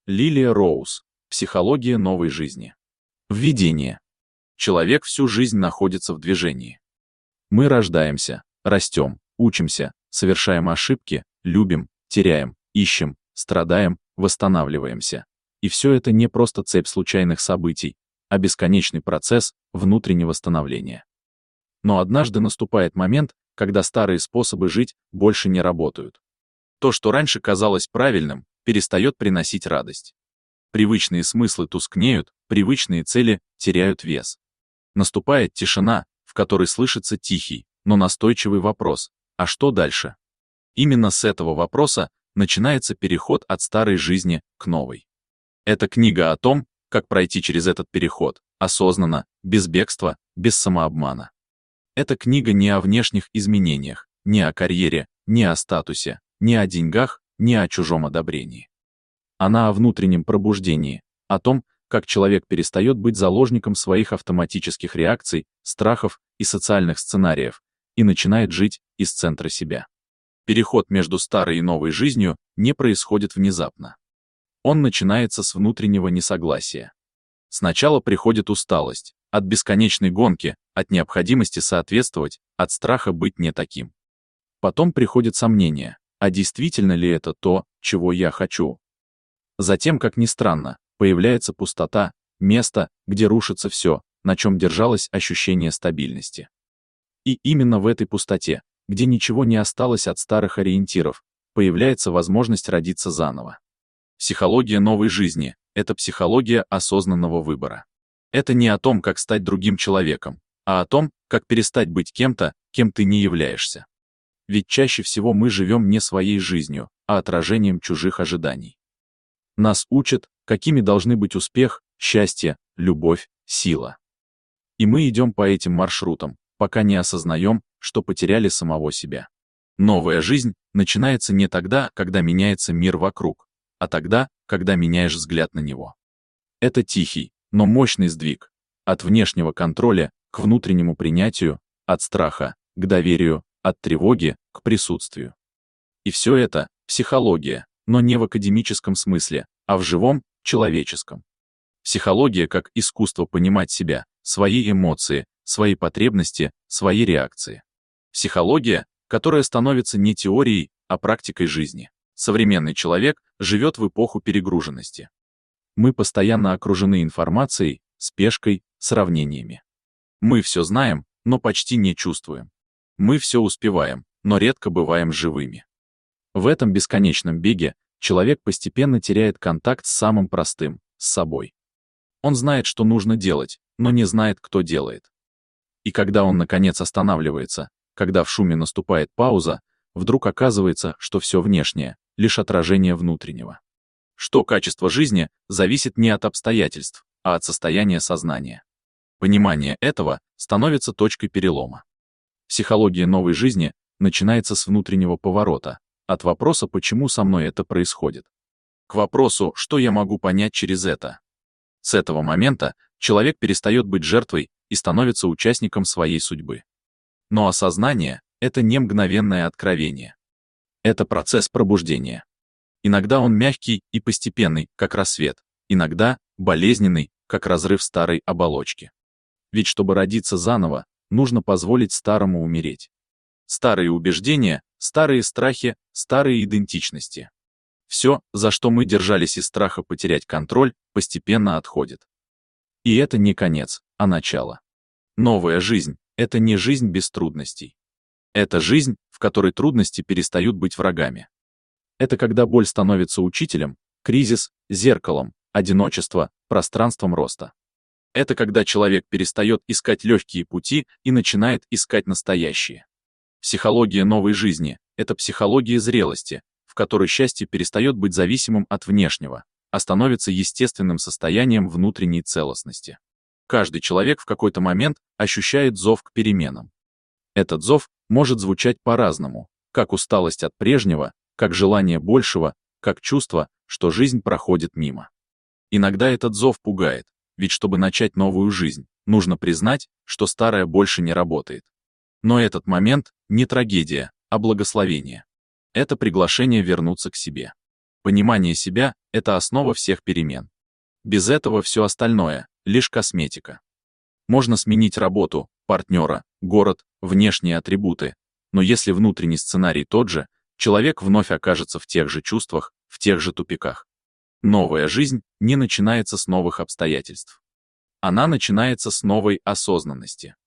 Лилия Роуз. Психология новой жизни. Введение. Человек всю жизнь находится в движении. Мы рождаемся, растем, учимся, совершаем ошибки, любим, теряем, ищем, страдаем, восстанавливаемся. И все это не просто цепь случайных событий, а бесконечный процесс внутреннего становления. Но однажды наступает момент, когда старые способы жить больше не работают. То, что раньше казалось правильным, перестает приносить радость. Привычные смыслы тускнеют, привычные цели теряют вес. Наступает тишина, в которой слышится тихий, но настойчивый вопрос: а что дальше? Именно с этого вопроса начинается переход от старой жизни к новой. Это книга о том, как пройти через этот переход, осознанно, без бегства, без самообмана. Эта книга не о внешних изменениях, не о карьере, не о статусе, не о деньгах, не о чужом одобрении. Она о внутреннем пробуждении, о том, как человек перестает быть заложником своих автоматических реакций, страхов и социальных сценариев и начинает жить из центра себя. Переход между старой и новой жизнью не происходит внезапно. Он начинается с внутреннего несогласия. Сначала приходит усталость, от бесконечной гонки, от необходимости соответствовать, от страха быть не таким. Потом приходит сомнение, а действительно ли это то, чего я хочу? Затем, как ни странно, появляется пустота, место, где рушится все, на чем держалось ощущение стабильности. И именно в этой пустоте, где ничего не осталось от старых ориентиров, появляется возможность родиться заново. Психология новой жизни — это психология осознанного выбора. Это не о том, как стать другим человеком, а о том, как перестать быть кем-то, кем ты не являешься. Ведь чаще всего мы живем не своей жизнью, а отражением чужих ожиданий. Нас учат, какими должны быть успех, счастье, любовь, сила. И мы идем по этим маршрутам, пока не осознаем, что потеряли самого себя. Новая жизнь начинается не тогда, когда меняется мир вокруг, а тогда, когда меняешь взгляд на него. Это тихий, но мощный сдвиг. От внешнего контроля к внутреннему принятию, от страха к доверию, от тревоги к присутствию. И все это — психология, но не в академическом смысле, а в живом, человеческом. Психология как искусство понимать себя, свои эмоции, свои потребности, свои реакции. Психология, которая становится не теорией, а практикой жизни. Современный человек живет в эпоху перегруженности. Мы постоянно окружены информацией, спешкой, сравнениями. Мы все знаем, но почти не чувствуем. Мы все успеваем, но редко бываем живыми. В этом бесконечном беге человек постепенно теряет контакт с самым простым, с собой. Он знает, что нужно делать, но не знает, кто делает. И когда он, наконец, останавливается, когда в шуме наступает пауза, вдруг оказывается, что все внешнее — лишь отражение внутреннего. Что качество жизни зависит не от обстоятельств, а от состояния сознания. Понимание этого становится точкой перелома. Психология новой жизни начинается с внутреннего поворота, от вопроса, почему со мной это происходит, к вопросу, что я могу понять через это. С этого момента человек перестает быть жертвой и становится участником своей судьбы. Но осознание — это не мгновенное откровение. Это процесс пробуждения. Иногда он мягкий и постепенный, как рассвет, иногда болезненный, как разрыв старой оболочки. Ведь чтобы родиться заново, нужно позволить старому умереть. Старые убеждения, старые страхи, старые идентичности. Все, за что мы держались из страха потерять контроль, постепенно отходит. И это не конец, а начало. Новая жизнь — это не жизнь без трудностей. Это жизнь, в которой трудности перестают быть врагами. Это когда боль становится учителем, кризис — зеркалом, одиночество — пространством роста. Это когда человек перестает искать легкие пути и начинает искать настоящие. Психология новой жизни — это психология зрелости, в которой счастье перестает быть зависимым от внешнего, а становится естественным состоянием внутренней целостности. Каждый человек в какой-то момент ощущает зов к переменам. Этот зов может звучать по-разному, как усталость от прежнего, как желание большего, как чувство, что жизнь проходит мимо. Иногда этот зов пугает, ведь чтобы начать новую жизнь, нужно признать, что старое больше не работает. Но этот момент не трагедия, а благословение. Это приглашение вернуться к себе. Понимание себя — это основа всех перемен. Без этого все остальное — лишь косметика. Можно сменить работу, партнера, город, внешние атрибуты, но если внутренний сценарий тот же, человек вновь окажется в тех же чувствах, в тех же тупиках. Новая жизнь не начинается с новых обстоятельств. Она начинается с новой осознанности.